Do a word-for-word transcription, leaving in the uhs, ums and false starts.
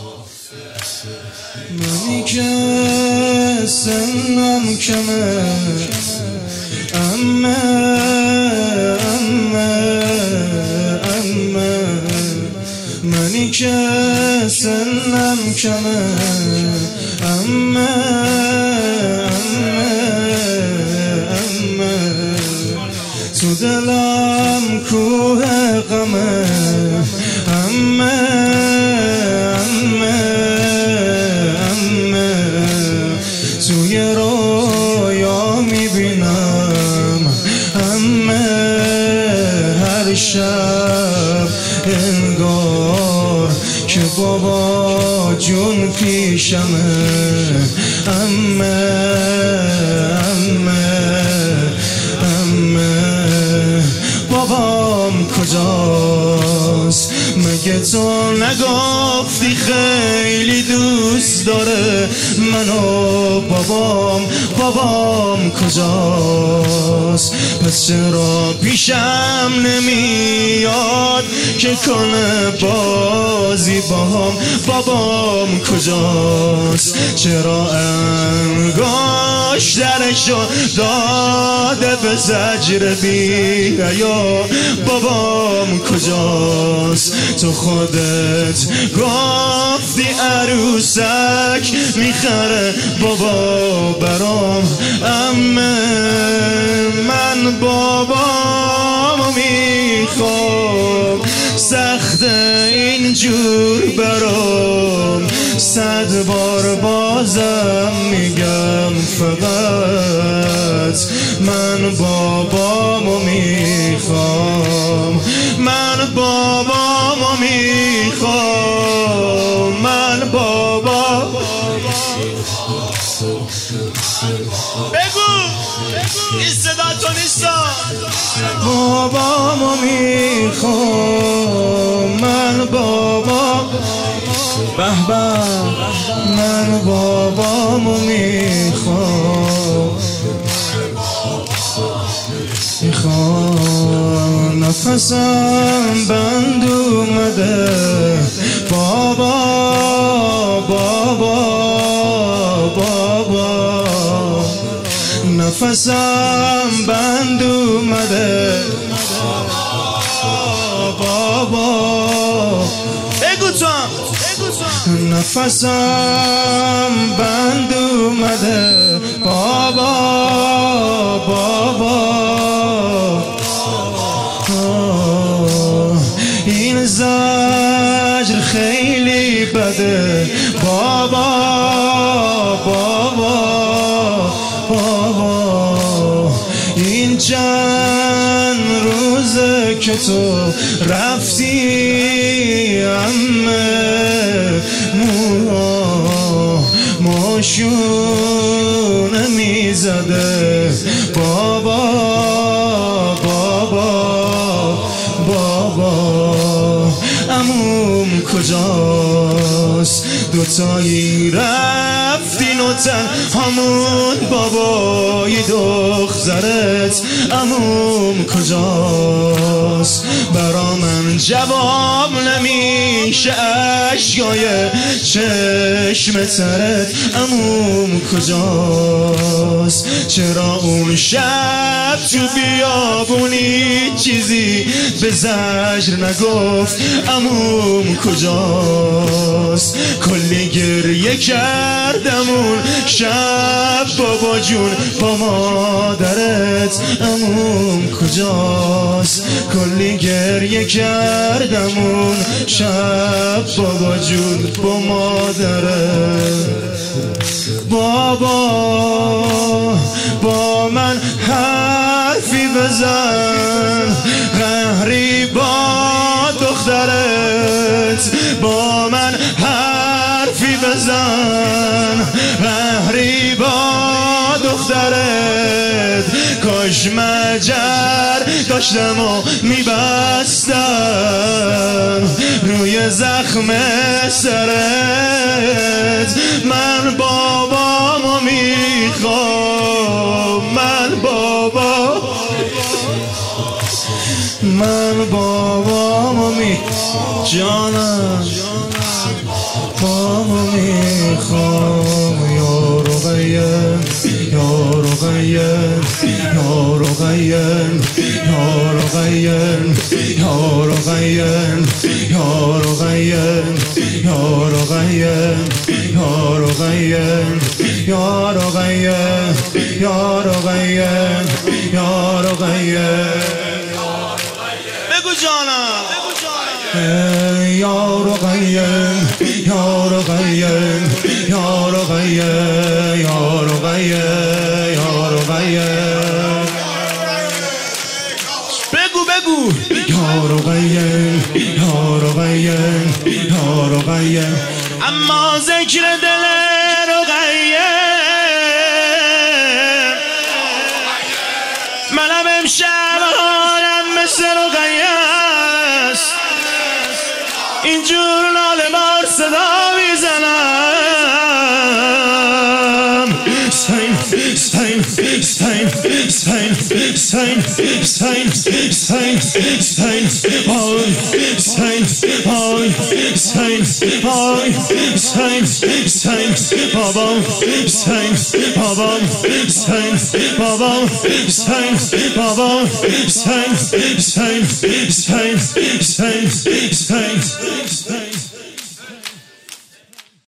منی که سنم کمه امه امه امه منی که سنم کمه امه امه تو دلم کوه غمه امه امه امه توی رویا میبینم امه هر شب انگار که بابا جون پیشمه امه امه امه بابام کجاست مگه تو نگفتی خیلی دوست داره منو بابام بابام کجاست پس چرا پیشم نمیاد که کنه بازی باهم بابام کجاست چرا انگاش درشو داده به زجر بی حیا بابام کجاست تو خودت گفتی عروسک میخره بابا برام امه من بابامو میخوام سخت اینجور برام صد بار بازم میگم فقط من بابامو میخوام من بابامو میخوام من بابا بگو این صدا تو نیستا بابامو میخوام من بابا به به من بابامو میخوام میخوام نفسم بند اومده بابا بابا بابا نفسم بند اومده بابا بگو تو نفسم بند اومده بابا بابا این زجر خیلی بده بابا بابا بابا این چند روزه که تو رفتی امه ماشونه میزده بابا بابا بابا عموم کجاست دوتایی رفتین و تنهامون بابای دخترت عموم کجاست برا من جواب نمیشه اشکای چشم ترت عموم کجاست چرا اون شب تو بیابونی چیزی به زجر نگفت عموم کجاست کلی گریه کردم اون شب بابا جون با مادرت عموم کجاست کلی گریه کردم اون شب بابا جون با مادرت بابا با من حرفی بزن قهری با دخترت با من حرفی بزن قهری با دخترت کاش مجر داشتم و میبستم روی زخم سرت من بابامو میخوام من بابا من بابامو می جانم میخوام میخوام یا رقیه یا رقیه یا رقیه یا رقیه یا رقیه یا رقیه یا رقیه یا رقیه یا رقیه یا رقیه یا رقیه بگو جانم یا رقیه یا رقیه یا رقیه یا رقیه یا رقیه بگو بگو یا رقیه یا رقیه یا رقیه اما ذکر دل رقیه منم امشب حالم مثل رقیه است اینجور ناله بار صدا میزنم سین سین سین سین سین سین سین سین آی سین آی سین آی سین سین بابام سین بابام سین بابام سین بابام سین سین سین سین سین